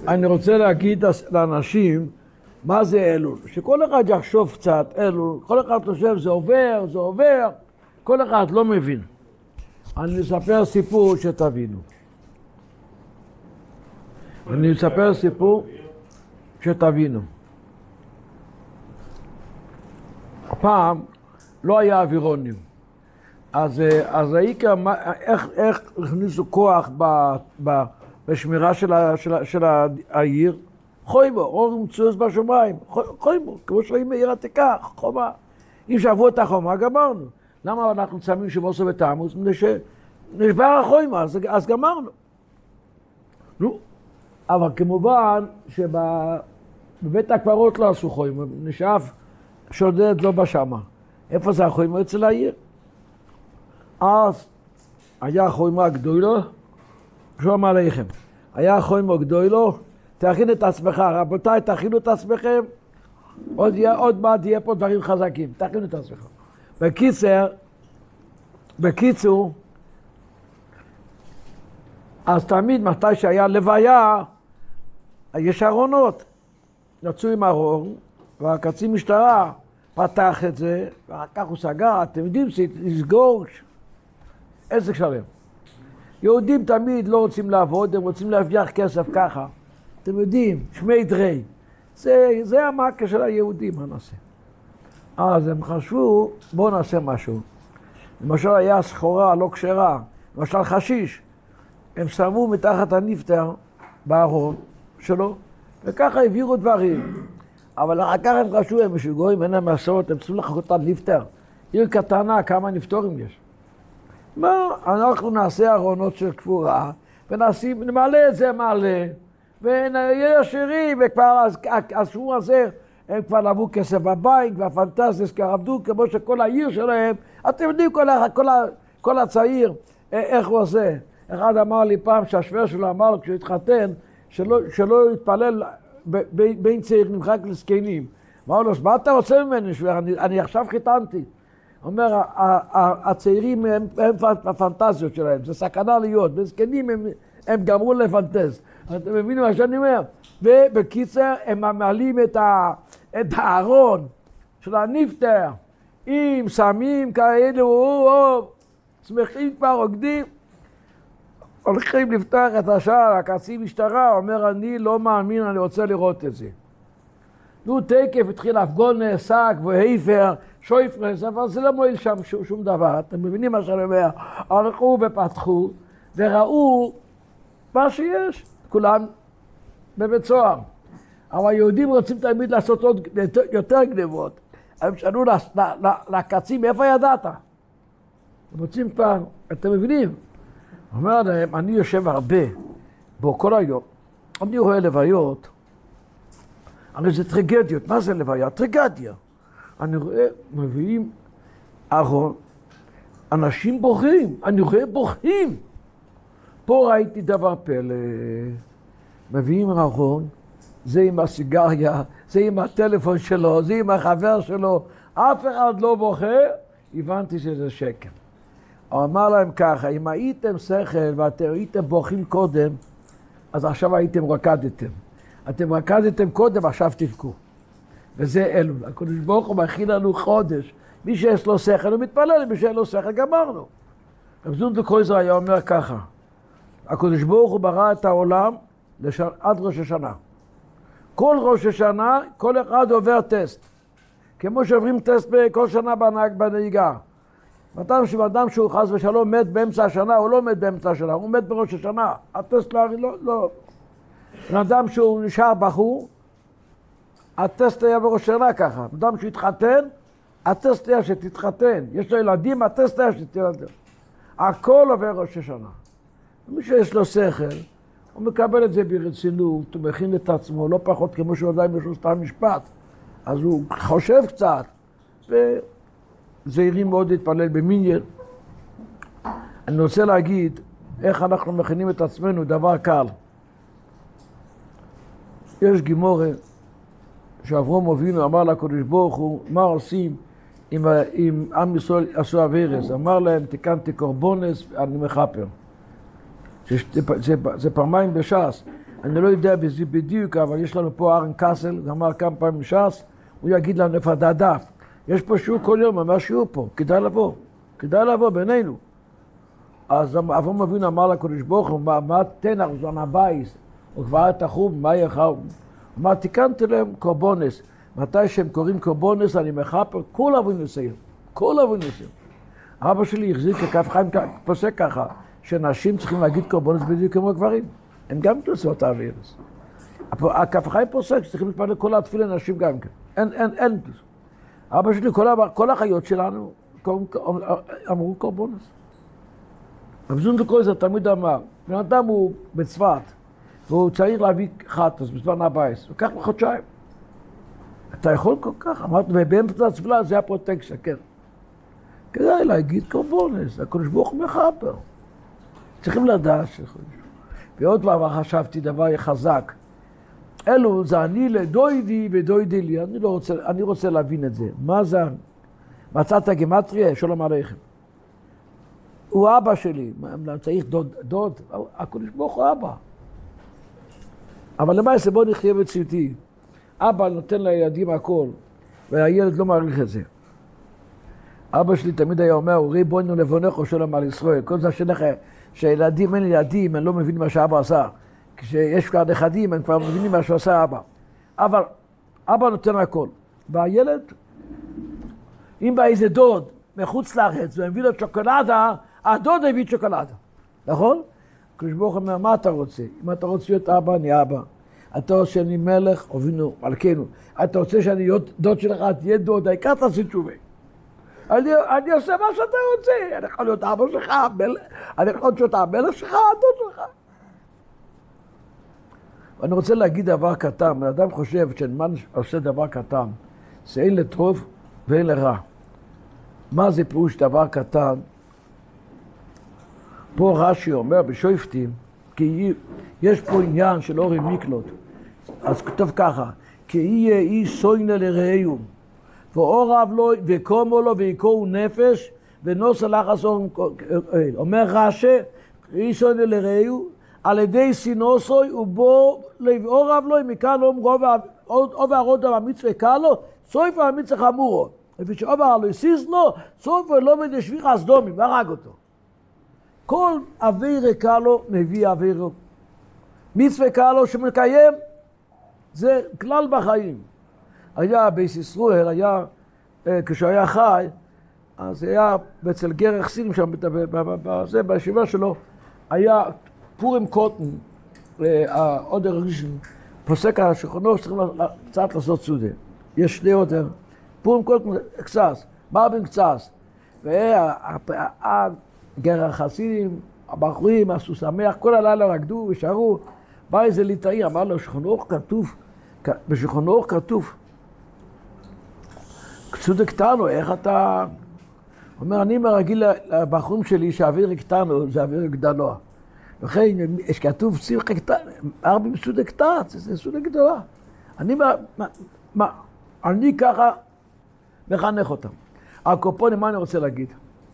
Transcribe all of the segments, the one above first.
אני רוצה להגיד לאנשים מה זה אלול. שכל אחד יחשוב קצת אלול, כל אחד חושב זה עובר, זה עובר, כל אחד לא מבין. אני אספר סיפור שתבינו. אני אספר סיפור שתבינו. פעם לא היה אווירונים. אז איך הכניסו כוח בשמירה של העיר? חוימו, אור מצויס בשמיים, חוימו, כמו שהיא מעיר עתיקה, חומה. אם שבו את החומה, גמרנו. למה אנחנו צמים שבוסו ותעמוס? נשבר החוימו, אז גמרנו. נו, אבל כמובן שבבית הקברות לא עשו חוימו, נשאף שודד לא בשמה. איפה זה החוימו? אצל העיר. אז היה חוימה גדולו, שלום עליכם. היה חוימה גדולו, תכין את עצמך, רבותיי, תכינו את עצמכם, עוד מעט יהיה פה דברים חזקים, תכינו את עצמך. בקיצור, אז תמיד מתי שהיה לוויה, יש ארונות. יצאו עם ארון, והקצין משטרה פתח את זה, ואחר כך הוא סגר, אתם יודעים, לסגור עסק שלם. יהודים תמיד לא רוצים לעבוד, הם רוצים להרוויח כסף ככה. אתם יודעים, שמי דרי. זה המכה של היהודים, מה נעשה? אז הם חשבו, בואו נעשה משהו. למשל היה סחורה לא כשרה, למשל חשיש. הם שמו מתחת הנפטר בארון שלו, וככה העבירו דברים. אבל אחר כך הם חשבו, הם משוגעים, אין להם מסורת, הם צריכים לחכות את הנפטר. עיר קטנה, כמה נפטורים יש. מה? אנחנו נעשה ארונות של קבורה, ונמלא את זה מעלה, ונהיה עשירים, וכבר השום הזה, הם כבר לבו כסף בבית, והפנטזיס כבר עבדו, כמו שכל העיר שלהם, אתם יודעים כל הצעיר, איך הוא עושה. אחד אמר לי פעם שהשוור שלו אמר לו כשהוא התחתן, שלא יתפלל בין צעיר נמחק לזקנים. אמר לו, מה אתה רוצה ממני שוור? אני עכשיו חיתנתי. אומר, הצעירים הם בפנטזיות שלהם, זה סכנה להיות, בזקנים הם גמרו לפנטז. אתם מבינים מה שאני אומר? ובקיצר הם מעלים את הארון של הנפטר, עם סמים כאלו, שמחים כבר רוקדים, הולכים לפתוח את השער, הקצין משטרה, אומר, אני לא מאמין, אני רוצה לראות את זה. נו, תקף התחיל הפגון, שק והיפר, שויפרס, אבל זה לא מועיל שם שום דבר. אתם מבינים מה שאני אומר? הלכו ופתחו וראו מה שיש, כולם בבית סוהר. אבל היהודים רוצים תמיד לעשות עוד יותר גנבות. הם שאלו לקצין, איפה ידעת? הם רוצים פעם, אתם מבינים? הוא אומר להם, אני יושב הרבה, כל היום, אני רואה לוויות, הרי זה טרגדיות. מה זה לוויה? טרגדיה. אני רואה, מביאים ארון, אנשים בוכים, אני רואה בוכים. פה ראיתי דבר פלא, מביאים ארון, זה עם הסיגריה, זה עם הטלפון שלו, זה עם החבר שלו, אף אחד לא בוכה, הבנתי שזה שקר. הוא אמר להם ככה, אם הייתם שכל ואתם הייתם בוכים קודם, אז עכשיו הייתם רקדתם. אתם רקדתם קודם, עכשיו תבכו. וזה אלול. הקדוש ברוך הוא מכין לנו חודש. מי שיש לו שכל הוא מתפלל, מי שאין לו שכל גמרנו. רב זונדו קרויזר היה אומר ככה, הקדוש ברוך הוא ברא את העולם עד ראש השנה. כל ראש השנה, כל אחד עובר טסט. כמו שעוברים טסט כל שנה בנהיגה. אדם שהוא חס ושלום מת באמצע השנה, הוא לא מת באמצע השנה, הוא מת בראש השנה. הטסט לא. אדם שהוא נשאר בחור, הטסט היה בראש השנה ככה. אדם שהתחתן, הטסט היה שתתחתן. יש לו ילדים, הטסט היה שתתחתן. הכל עובר ראש השנה. מי שיש לו שכל, הוא מקבל את זה ברצינות, הוא מכין את עצמו, לא פחות כמו שהוא עדיין יש לו סתם משפט. אז הוא חושב קצת, וזהירים מאוד להתפלל במיניה. אני רוצה להגיד איך אנחנו מכינים את עצמנו, דבר קל. יש גימורה שאברהם אבינו אמר לקדוש ברוך הוא, מה עושים אם עם ישראל עשו עבירה? אמר להם, תיקנתי קורבנס, אני מכפר. זה פעמיים בש"ס. אני לא יודע בזה בדיוק, אבל יש לנו פה ארן קאסל, הוא אמר כמה פעמים ש"ס, הוא יגיד לנו איפה הדף. יש פה שיעור כל יום, אמר שיעור פה, כדאי לבוא בינינו. אז אברהם אבינו אמר לקדוש ברוך הוא, מה תנח זמן הבייס, או כבר תחום, מה יחר? אמר, תיקנתי להם קורבונס. מתי שהם קוראים קורבונס, אני מחפר כל אבינו סיום. כל אבינו סיום. אבא שלי החזיק ככף חיים פוסק ככה, שנשים צריכים להגיד קורבונס בדיוק כמו גברים. הם גם תעשות האווירס. הכף חיים פוסק שצריכים להתפלל כל התפילה נשים גם כן. אין. אבא שלי, כל החיות שלנו אמרו קורבונס. רב זונדר קרויזר תמיד אמר, בן אדם הוא בצפת, והוא צריך להביא חטוס בזמן הבייס, הוא לקח בחודשיים. אתה יכול כל כך? אמרתי, ובאמצע התפילה זה הפרוטקציה, כן. כדאי להגיד קורבונס, הקדוש ברוך הוא מחבר. צריכים לדעת ועוד דבר חשבתי, דבר חזק. אלו זה אני לדוידי ודוידי לי, אני רוצה להבין את זה. מה זה? מצאת גימטריה, שלום עליכם. הוא אבא שלי, צריך דוד, הקדוש ברוך הוא אבא. אבל למעשה בוא נחיה בציותי. אבא נותן לילדים הכל, והילד לא מעריך את זה. אבא שלי תמיד היה אומר, ריבונו לבונך שלום על ישראל. כל זה שלך, שילדים אין ילדים, אני לא מבין מה שאבא עשה. כשיש כבר נכדים, הם כבר מבינים מה שעושה אבא. אבל אבא נותן הכל. והילד, אם בא איזה דוד מחוץ לארץ, והביא לו שוקולדה, הדוד הביא שוקולדה. נכון? הקדוש ברוך הוא אומר, מה אתה רוצה? אם אתה רוצה להיות אבא, אני אבא. אתה רוצה שאני מלך, אבינו, מלכנו. אתה רוצה שאני דוד שלך, תהיה דוד, העיקר תעשי תשובה. אני עושה מה שאתה רוצה. אני יכול להיות אבא שלך, אני יכול להיות המלך שלך, הדוד שלך. אני רוצה להגיד דבר קטן. האדם חושב שמן עושה דבר קטן, זה אין לטוב ואין לרע. מה זה פירוש דבר קטן? פה רש"י אומר בשופטים, כי יש פה עניין של אורי מיקלוט. אז כתוב ככה, כי יהיה איש סוינה לרעהו, ואורב לו וקומו לו ויקוהו נפש, ונוס לחס אורם. אומר רש"י, איש סוינה לרעהו, על ידי סינוסוי ובו אורב לו, מכאן אומרו עובר הרודה במצווה קלו, סויפה המצווה חמורו. לפי שעובר לו הסיס לו, סויפה לא מדשביך הסדומים, והרג אותו. כל עבירה קלו מביא עבירה. מצווה קלו שמקיים, זה כלל בחיים. היה בייס ישראל, היה, כשהיה חי, אז היה אצל גר חסידים שם, בישיבה שלו, היה פורים קוטן, עוד הראשון, פוסק השכונו שצריכים קצת לעשות סעודה. יש שני יותר. פורים קוטן קצת, מרבים קצת. גר החסידים, הבחורים, עשו שמח, כל הלילה רקדו ושרו. בא איזה ליטאי, אמר לו, שכונוך כתוב, בשכונוך כתוב, קצודה קטנו, איך אתה... הוא אומר, אני מרגיל לבחורים שלי שהאוויר קטנו, זה אוויר גדלו. לכן, יש כתוב צירך קטן, ארבעים סודה קטן, זה סודה גדולה. אני ככה מחנך אותם. הקופונים, מה אני רוצה להגיד?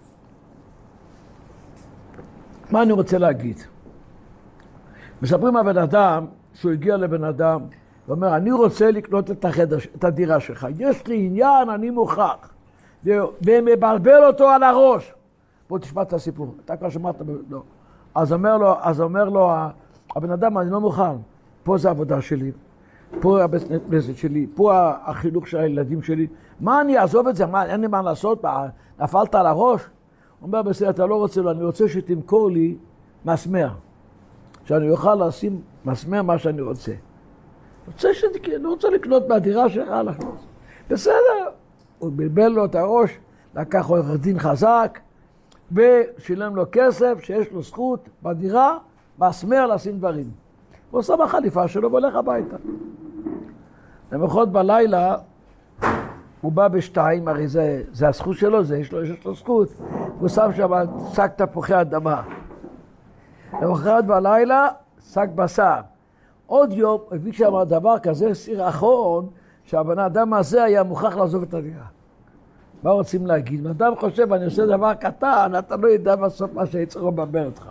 מה אני רוצה להגיד? מספרים על בן אדם, שהוא הגיע לבן אדם, ואומר, אני רוצה לקנות את החדר, את הדירה שלך. יש לי עניין, אני מוכרח. ומבלבל אותו על הראש. בוא תשמע את הסיפור. אתה כבר שמעת? לא. אז אומר לו, הבן אדם, אני לא מוכן. פה זה העבודה שלי. פה הבית שלי. פה החינוך של הילדים שלי. מה אני אעזוב את זה? מה, אין לי מה לעשות? נפלת על הראש? הוא אומר, בסדר, אתה לא רוצה לו, אני רוצה שתמכור לי מסמר. שאני אוכל לשים מסמר מה שאני רוצה. אני רוצה לקנות מהדירה שלך, בסדר. הוא בלבל לו את הראש, לקח עורך דין חזק, ושילם לו כסף שיש לו זכות בדירה, מסמר לשים דברים. הוא עושה בחליפה שלו והולך הביתה. למחרת בלילה, הוא בא בשתיים, הרי זה הזכות שלו, יש לו זכות. הוא שם שם שק תפוחי אדמה. למחרת בלילה, שק בשר. עוד יום, הביא שם דבר כזה, סיר אחרון, שהבן האדם הזה היה מוכרח לעזוב את הדירה. מה רוצים להגיד? אדם חושב, אני עושה דבר קטן, אתה לא יודע בסוף מה שיצרו בבר אותך.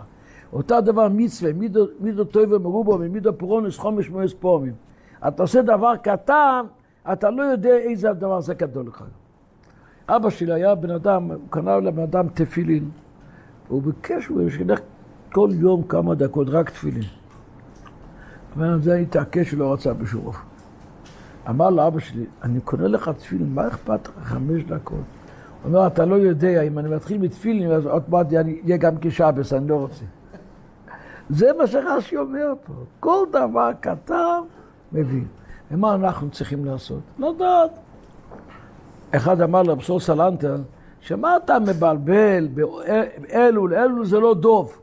אותה דבר מצווה, מידו טוב ומרובו ומידו פורונס חומש מואס פומים. אתה עושה דבר קטן, אתה לא יודע איזה הדבר זה גדול לך. אבא שלי היה בן אדם, הוא קנה לבן אדם תפילין, והוא ביקש, הוא שילך כל יום כמה דקות, רק תפילין. אבל זה התעקש שלא רצה בשום אופן. אמר לאבא שלי, אני קונה לך תפילין, מה אכפת לך 5 דקות? הוא אומר, אתה לא יודע, אם אני מתחיל מתפילין, אז עוד מעט יהיה גם כשבס, אני לא רוצה. זה מה שרש"י אומר פה, כל דבר קטן מבין. ומה אנחנו צריכים לעשות? לדעת. אחד אמר לבשור סלנטר, שמה אתה מבלבל באלול, אלול זה לא דוב.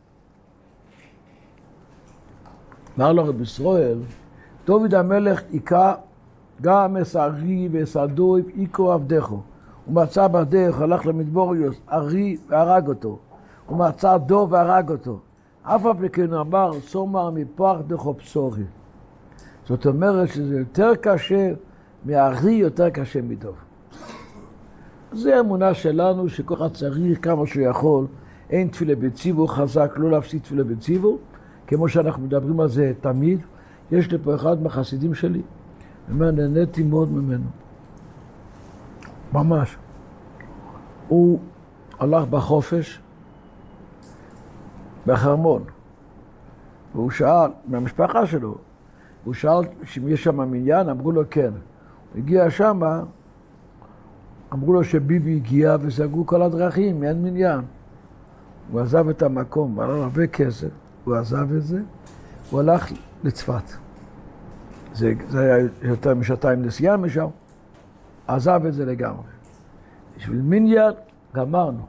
אמר לו רבי ישראל, דוד המלך היכה גם את ארי ואת הדוב, היכו עבדךו. הוא מצא בדרך, הלך למדבוריוס, ארי והרג אותו. הוא מצא דוב והרג אותו. אף על כן אמר, סומר מפח דחו פסורי. זאת אומרת שזה יותר קשה מארי, יותר קשה מדוב. זו האמונה שלנו שכל אחד צריך כמה שהוא יכול. אין תפילה בציבור חזק, לא להפסיד תפילה בציבור. כמו שאנחנו מדברים על זה תמיד. יש לי פה אחד מהחסידים שלי. אומר, נהניתי מאוד ממנו. ממש. הוא הלך בחופש, בחרמון. והוא שאל, מהמשפחה שלו, הוא שאל אם יש שם מניין, אמרו לו כן. הוא הגיע שם, אמרו לו שביבי הגיע וסגרו כל הדרכים, אין מניין. הוא עזב את המקום, עלה הרבה כסף, הוא עזב את זה, הוא הלך לצפת. זה היה יותר משעתיים נסיעה משם, עזב את זה לגמרי. בשביל מניין גמרנו.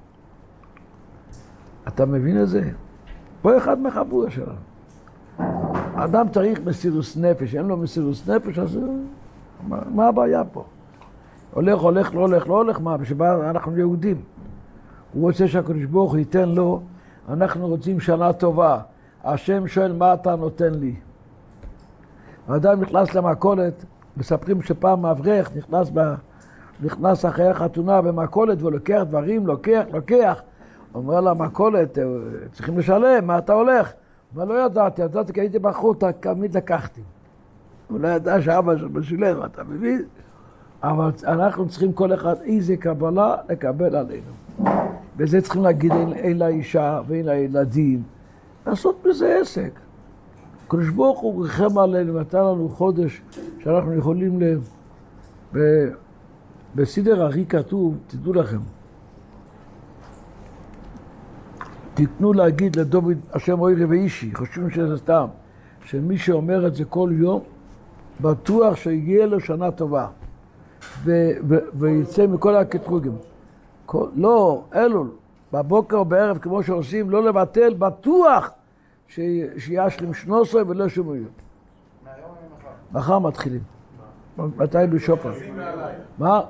אתה מבין את זה? פה אחד מהחבורה שלנו. האדם צריך מסירות נפש, אין לו מסירות נפש, אז מה הבעיה פה? הולך, הולך, לא הולך, לא הולך, מה? בשביל אנחנו יהודים. הוא רוצה שהקדוש ברוך הוא ייתן לו, אנחנו רוצים שנה טובה. השם שואל מה אתה נותן לי. האדם נכנס למכולת, מספרים שפעם אברך נכנס אחרי החתונה במכולת ולוקח דברים, לוקח. אומר לה, מכולת, צריכים לשלם, מה אתה הולך? אבל לא ידעתי כי הייתי בחוץ, תמיד לקחתי. הוא לא ידע שאבא שלו שילם, אתה מבין? אבל אנחנו צריכים כל אחד איזה קבלה לקבל עלינו. וזה צריכים להגיד אין לאישה ואין לילדים. לעשות בזה עסק. הקדוש ברוך הוא רחם עלינו, נתן לנו חודש שאנחנו יכולים בסדר ארי כתוב, תדעו לכם. תיתנו להגיד לדוד השם אוירי ואישי, חושבים שזה סתם, שמי שאומר את זה כל יום, בטוח שיגיע לו שנה טובה, ויצא מכל הקטרוגים. לא, אלול, בבוקר או בערב כמו שעושים, לא לבטל, בטוח שישלים 13 ולא שום יום. מחר מתחילים. מתי בשופר? מה?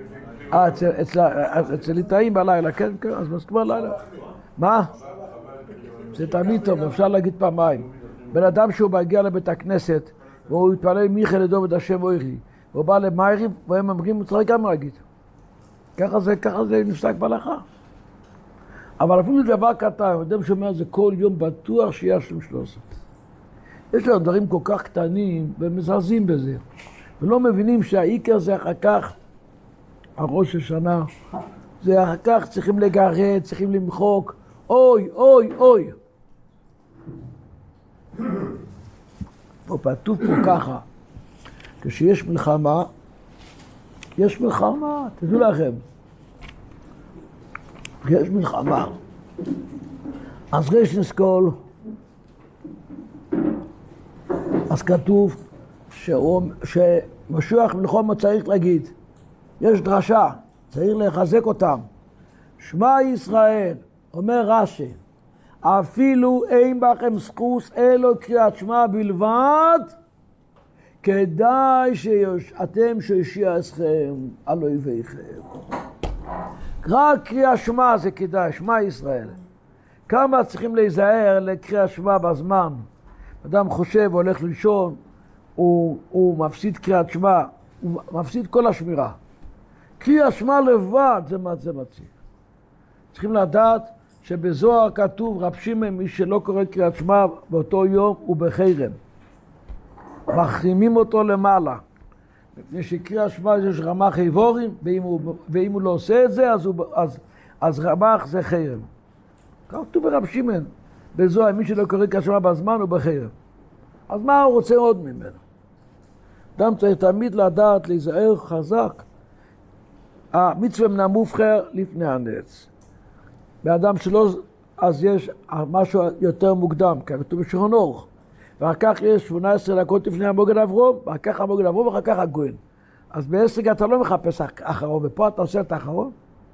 אצל ליטאים בלילה, כן, אז מסכימה לילה. מה? זה תמיד טוב, אפשר להגיד פעמיים. בן אדם שהוא מגיע לבית הכנסת, והוא התפלל מיכאל לדוד השם אוירי, והוא בא למייריב, והם אומרים, הוא צריך גם להגיד. ככה זה נפסק בהלכה. אבל אפילו דבר קטן, אדם שאומר זה כל יום בטוח שיש להם 13. יש לנו דברים כל כך קטנים, והם מזרזים בזה. ולא מבינים שהעיקר זה אחר כך, הראש השנה, זה אחר כך צריכים לגרד, צריכים למחוק, אוי. פה כתוב פה ככה, כשיש מלחמה, יש מלחמה, תדעו לכם. יש מלחמה. אז ראשון כל, אז כתוב שמשיח מלחמה צריך להגיד, יש דרשה, צריך לחזק אותם. שמע ישראל, אומר רש"י, אפילו אין בכם זכות אלו קריאת שמע בלבד, כדאי שאתם שיושיע אתכם על אויביכם. רק קריאת שמע זה כדאי, שמע ישראל. כמה צריכים להיזהר לקריאת שמע בזמן? אדם חושב, הולך לישון, הוא מפסיד קריאת שמע, הוא מפסיד כל השמירה. קריאת שמע לבד זה מציל. צריכים לדעת שבזוהר כתוב רב שמעון מי שלא קורא קריאת שמע באותו יום הוא בחרם. מחרימים אותו למעלה. מפני שקריאת שמע יש רמ"ח איבורים, ואם הוא לא עושה את זה אז רמ"ח זה חרם. כתוב ברב שמעון בזוהר מי שלא קורא קריאת שמע בזמן הוא בחרם. אז מה הוא רוצה עוד ממנו? אדם צריך תמיד לדעת להיזהר חזק. המצווה מן המובחר לפני הנץ. באדם שלא, אז יש משהו יותר מוקדם, כתוב בשולחן אורוך. ואחר כך יש 18 דקות לפני המוגן אברום, ואחר כך המוגן אברום, ואחר כך הגויין. אז בעסק אתה לא מחפש אחרון, ופה אתה עושה את האחרון.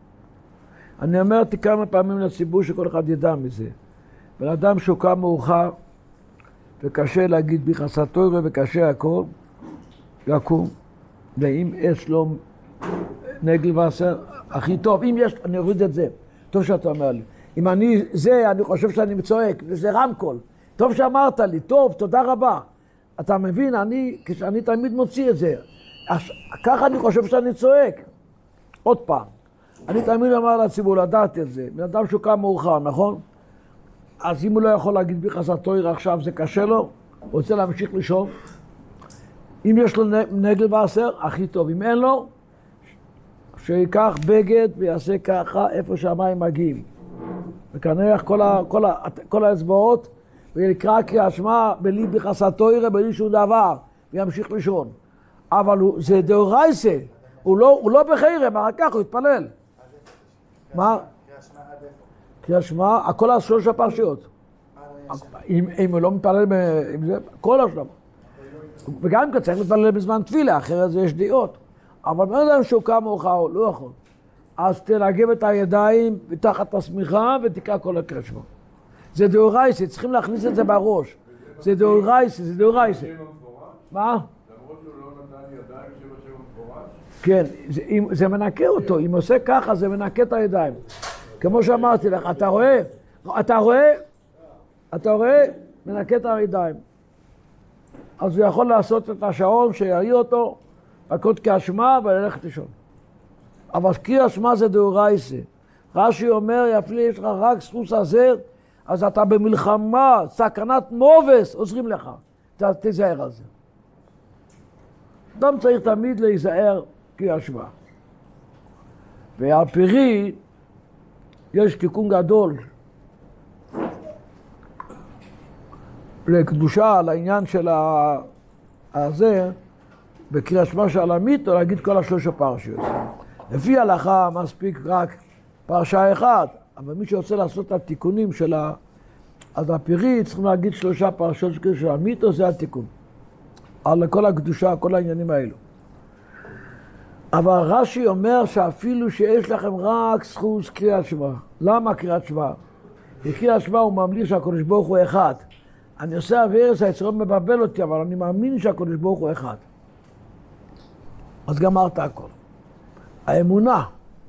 אני אמרתי כמה פעמים לציבור שכל אחד ידע מזה. בן אדם שהוא קם מאוחר, וקשה להגיד ביחסת תורה וקשה הכל, יקום, ואם יש לו נגל ועשר, הכי טוב, אם יש, אני אוריד את זה, טוב שאתה אומר לי. אם אני חושב שאני מצועק, זה רמקול. טוב שאמרת לי, טוב, תודה רבה. אתה מבין, כשאני תמיד מוציא את זה, ככה אני חושב שאני צועק. עוד פעם, אני תמיד אמר לציבור, לדעת את זה, בן אדם שהוא קם מאוחר, נכון? אז אם הוא לא יכול להגיד ביחסת תורה עכשיו, זה קשה לו, הוא רוצה להמשיך לישון. אם יש לו נגל ועשר, הכי טוב. אם אין לו, שיקח בגד ויעשה ככה איפה שהמים מגיעים. וכנראה כל האצבעות, ויקרא קריאת שמע בלי ביחסת תורה, בלי שום דבר, וימשיך לישון. אבל זה דאורייסה, הוא לא בחרם, אחר כך הוא יתפלל. מה? קריאת שמע, הכל השלוש הפרשיות. אם הוא לא מתפלל עם זה, כל השלוש. וגם כי צריך להתפלל בזמן תפילה, אחרת זה יש דעות. אבל בן אדם שהוא קם מאוחר, הוא לא יכול. אז תנגב את הידיים מתחת השמיכה ותקרא כל הקריאת שמע. זה דאורייסה, צריכים להכניס את זה בראש. זה דאורייסה, זה דאורייסה. מה? למרות שהוא לא נתן ידיים שלו שם מפורש? כן, זה מנקה אותו. אם עושה ככה, זה מנקה את הידיים. כמו שאמרתי לך, אתה רואה? מנקה את הידיים. אז הוא יכול לעשות את השעון שיראי אותו, לקרוא קריאת שמע וללכת לישון. אבל קריאת שמע זה דאורייסה. רש"י אומר, אפילו יש לך רק סוס עזר, אז אתה במלחמה, סכנת מובס, עוזרים לך. תיזהר על זה. אדם צריך תמיד להיזהר קריאת שמע. ועל פרי, יש תיקון גדול לקדושה, לעניין של הזה, בקריאת שמע של עמית, או להגיד כל השלוש הפרשיות. לפי ההלכה מספיק רק פרשה אחת, אבל מי שרוצה לעשות את התיקונים שלה, אז הפרי צריכים להגיד שלושה פרשות של עמית, או זה התיקון. על כל הקדושה, כל העניינים האלו. אבל רש"י אומר שאפילו שיש לכם רק זכות קריאת שמע. למה קריאת שמע? כי קריאת שמע הוא ממליך שהקדוש ברוך הוא אחד. אני עושה אבירס, היצרות מבבל אותי, אבל אני מאמין שהקדוש ברוך הוא אחד. אז גמרת הכל. האמונה.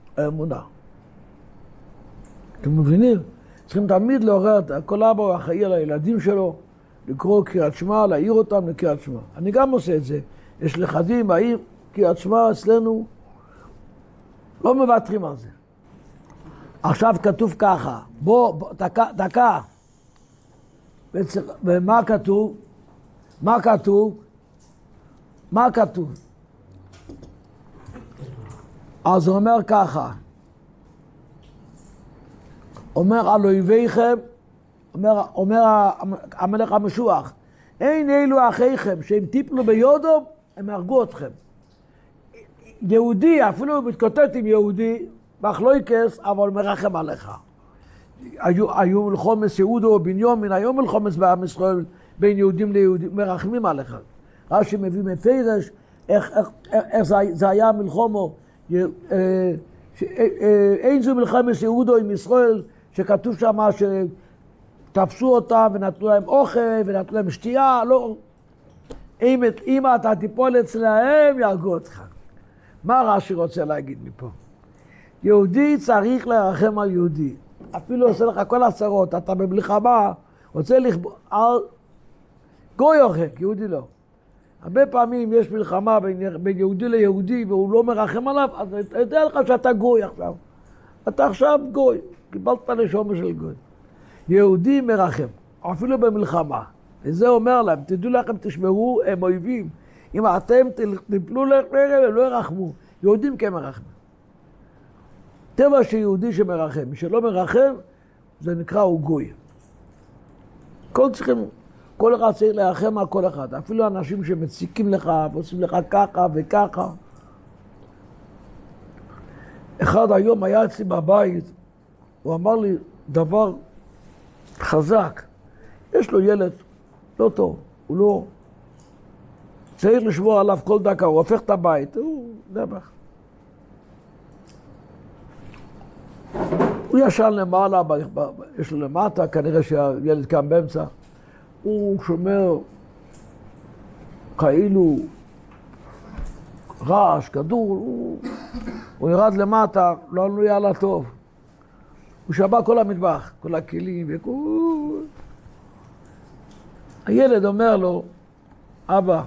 אתם מבינים? צריכים תמיד לעורר את כל אבא הוא אחראי על הילדים שלו, לקרוא קריאת שמע, להעיר אותם לקריאת שמע. אני גם עושה את זה. יש לחדים, העיר קריאת שמע אצלנו, לא מוותרים על זה. עכשיו כתוב ככה, דקה. ומה כתוב? מה כתוב? אז הוא אומר ככה, אומר על אויביכם, אומר המלך המשוח, אין אלו אחיכם שהם טיפלו ביודו, הם הרגו אתכם. יהודי, אפילו מתקוטט עם יהודי, מחלוקס, אבל מרחם עליך. היו מלחומס יהודו ובנימין, היום מלחומס בעם ישראל בין יהודים ליהודים, מרחמים עליך. רש"י מביא מפרש, איך זה היה מלחומו, אין זו מלחמת יהודו עם ישראל, שכתוב שם שתפסו אותם ונתנו להם אוכל ונתנו להם שתייה, לא. אם אתה תיפול אצלהם, יהרגו אותך. מה רש"י רוצה להגיד מפה? יהודי צריך לרחם על יהודי. אפילו עושה לך כל הצרות, אתה במלחמה, רוצה לכבוד, גוי אוכל, יהודי לא. הרבה פעמים יש מלחמה בין יהודי ליהודי והוא לא מרחם עליו, אז אתה יודע לך שאתה גוי עכשיו. אתה עכשיו גוי. קיבלת נשמה של גוי. יהודי מרחם, אפילו במלחמה. וזה אומר להם, תדעו לכם, תשמרו, הם אויבים. אם אתם תפלו לחרם, הם לא ירחמו. יהודים כן מרחמים. טבע שיהודי שמרחם. מי שלא מרחם, זה נקרא הוא גוי. כל אחד צריך לרחם על כל אחד. אפילו אנשים שמציקים לך, ועושים לך ככה וככה. אחד היום היה אצלי בבית, הוא אמר לי דבר חזק. יש לו ילד לא טוב, הוא לא... צריך לשמור עליו כל דקה, הוא הופך את הבית, הוא נבח. הוא ישן למעלה, יש לו למטה, כנראה שהילד קם באמצע. הוא שומר כאילו רעש, כדור, הוא ירד למטה, לא היה לה טוב. הוא שבר כל המטבח, כל הכלים וכו'. הילד אומר לו, אבא,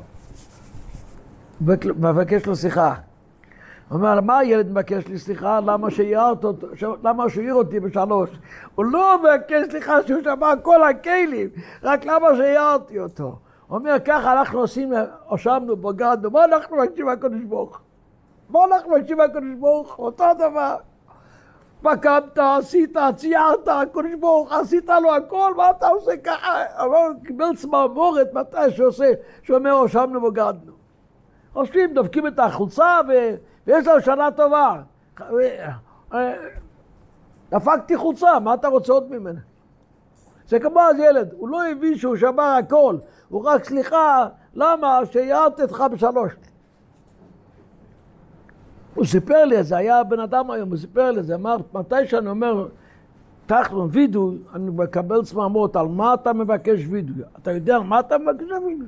מבקש לו שיחה. הוא אומר, מה הילד מבקש לי סליחה? למה שהעיר אותי בשלוש? הוא לא מבקש סליחה שהוא שבר כל הכלים, רק למה שהערתי אותו. הוא אומר, ככה אנחנו עושים, הושבנו, בגדנו, מה אנחנו מבקשים מהקדוש ברוך הוא? מה אנחנו מבקשים מהקדוש ברוך הוא? אותו דבר. פקמת, עשית, ציירת, הקדוש ברוך, עשית לו הכל, מה אתה עושה ככה? הוא קיבל צמרמורת מתי שאומר, הושבנו, בגדנו. עושים, דופקים את החולצה ויש לו שנה טובה. דפקתי חולצה, מה אתה רוצה עוד ממנה? זה כמו אז ילד, הוא לא הבין שהוא שבר הכל, הוא רק סליחה, למה שהערתי אותך בשלוש. הוא סיפר לי, זה היה בן אדם היום, הוא סיפר לי, זה אמר, מתי שאני אומר, תחלון וידוי, אני מקבל צמרמורת, על מה אתה מבקש וידוי? אתה יודע על מה אתה מבקש וידוי?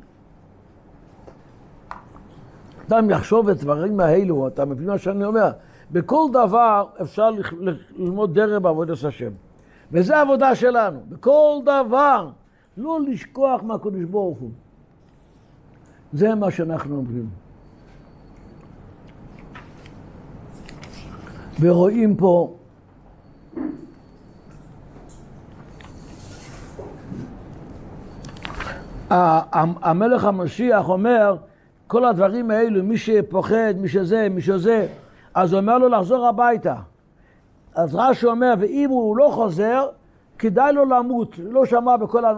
אדם יחשוב את דברים האלו, אתה מבין מה שאני אומר? בכל דבר אפשר ללמוד דרך בעבודת השם. וזה העבודה שלנו. בכל דבר, לא לשכוח מהקדוש ברוך הוא. זה מה שאנחנו אומרים. ורואים פה המלך המשיח אומר, כל הדברים האלו, מי שפוחד, מי שזה, אז הוא אומר לו לחזור הביתה. אז רש"י אומר, ואם הוא לא חוזר, כדאי לו למות. לא שמע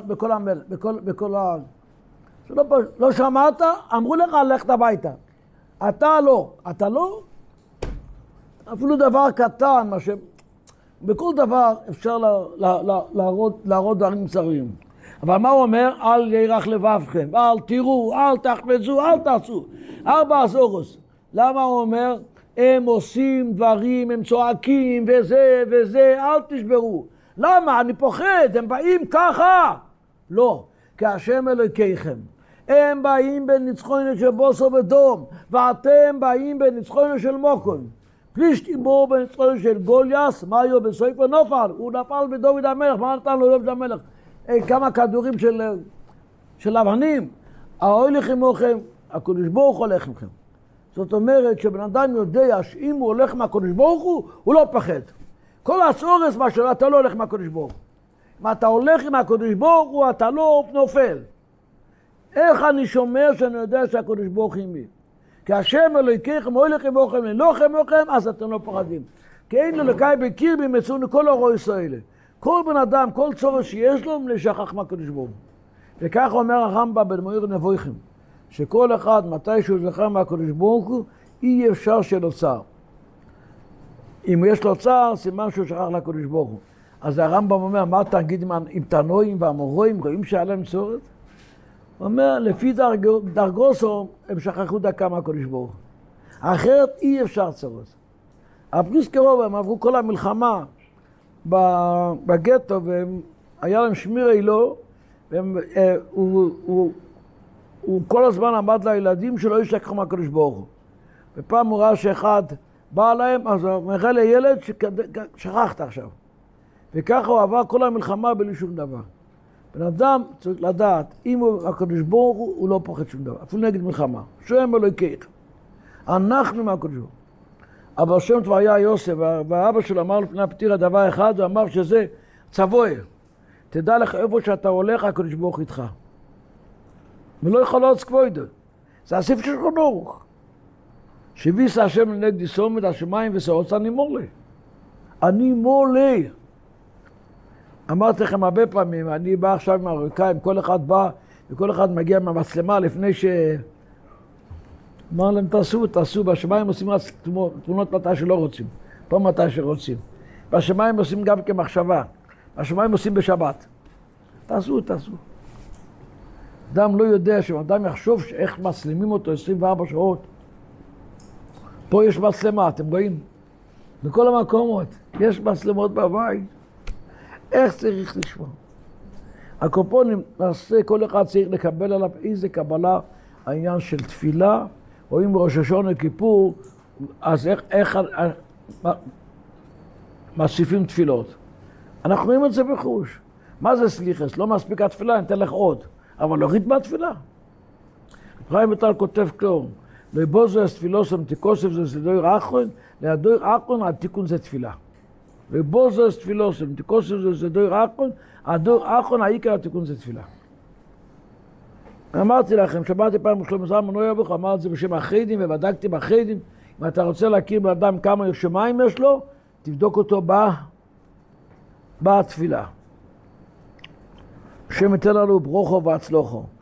לא שמעת, אמרו לך ללכת הביתה. אתה לא? אפילו דבר קטן, בכל דבר אפשר להראות דברים צרים. אבל מה הוא אומר? אל ירח לבבכם, אל תראו, אל תחפצו, אל תעשו. 4 אזורוס. למה הוא אומר? הם עושים דברים, הם צועקים וזה, אל תשברו. למה? אני פוחד, הם באים ככה. לא, כי השם אלוקיכם. הם באים בניצחונו של בוסו ודום, ואתם באים בניצחונו של מוקון. פלישתים בו בניצחונו של גוליאס, מה היו בסופו? נופל. הוא נפל בדוד המלך, מה נתן לו דוד המלך? כמה כדורים של אבנים. ההולך עמכם, הקדוש ברוך הוא הולך עמכם. זאת אומרת שבן אדם יודע שאם הוא הולך מהקדוש ברוך הוא לא פחד. כל הצורס מה שלא, אתה לא הולך מהקדוש ברוך הוא. אם אתה הולך עם הקדוש ברוך הוא, אתה לא נופל. איך אני שומר שאני יודע שהקדוש ברוך הוא עמי? כי השם אלוהיכם הולך עמכם לנוחם עמכם, אז אתם לא פחדים. כי אין אלוקי בקיר במצאונו כל אורו ישראל. כל בן אדם, כל צורס שיש לו, לשכח מהקדוש ברוך הוא. וכך אומר הרמב"ם במאיר נבוכים, שכל אחד מתי שהוא זכר מהקדוש ברוך הוא, אי אפשר שלא צער. אם יש לו צער, סימן שהוא שכח לקדוש ברוך הוא. אז הרמב"ם אומר, מה תגיד עם תנועים והמורואים, רואים שהיה להם צורת? הוא אומר, לפי דרגוסו, הם שכחו דקה מהקדוש ברוך הוא. אחרת אי אפשר צורת. הפריס קרוב, הם עברו כל המלחמה בגטו, והיה להם שמיר אילו, הוא כל הזמן עמד לילדים שלא ישכחו מהקדוש ברוך הוא. ופעם הוא ראה שאחד בא להם, אז הוא אומר לילד שכחת עכשיו. וככה הוא עבר כל המלחמה בלי שום דבר. בן אדם צריך לדעת, אם הוא הקדוש ברוך הוא לא פוחד שום דבר, אפילו נגד מלחמה. שואם אלוהיכם. אנחנו מהקדוש ברוך הוא. אבל שם טבריה יוסף, והאבא שלו אמר לפני הפטירה דבר אחד, הוא אמר שזה צבוי. תדע לך איפה שאתה הולך, הקדוש ברוך איתך. ולא יכול לעוץ כבודו. זה הספר של חנוך. שהביס השם לנגדי סומד השמיים ושעוץ אני מולה. אני מולה. אמרתי לכם הרבה פעמים, אני בא עכשיו עם הרוקאים, כל אחד בא וכל אחד מגיע מהמצלמה לפני ש... אמר להם תעשו, בשמיים עושים תמונות מתי שלא רוצים, פה מתי שרוצים. בשמיים עושים גם כמחשבה, בשמיים עושים בשבת. תעשו. אדם לא יודע שאדם יחשוב איך מצלמים אותו 24 שעות. פה יש מצלמה, אתם רואים? בכל המקומות, יש מצלמות בבית. איך צריך לשמוע? הקופונים, כל אחד צריך לקבל עליו איזה קבלה, העניין של תפילה, או אם ראש השונה כיפור, אז איך מוסיפים תפילות. אנחנו רואים את זה בחוש. מה זה סליחס? לא מספיק התפילה, אני אתן לך עוד. אבל להוריד מהתפילה. חיים ויטל כותב כלום. לבוזו תפילוסם תיקוסף זה סדוי אחרון, לידוי אחרון התיקון זה תפילה. לבוזו תפילוסם תיקוסף זה סדוי אחרון, הדוי אחרון העיקר התיקון זה תפילה. אמרתי לכם, שמעתי פעם שלמה זלמן אוירבך, אמר את זה בשם החיידים ובדקתי בחיידים. אם אתה רוצה להכיר באדם כמה שמיים יש לו, תבדוק אותו בתפילה. השם ייתן לנו ברוכו והצלוחו.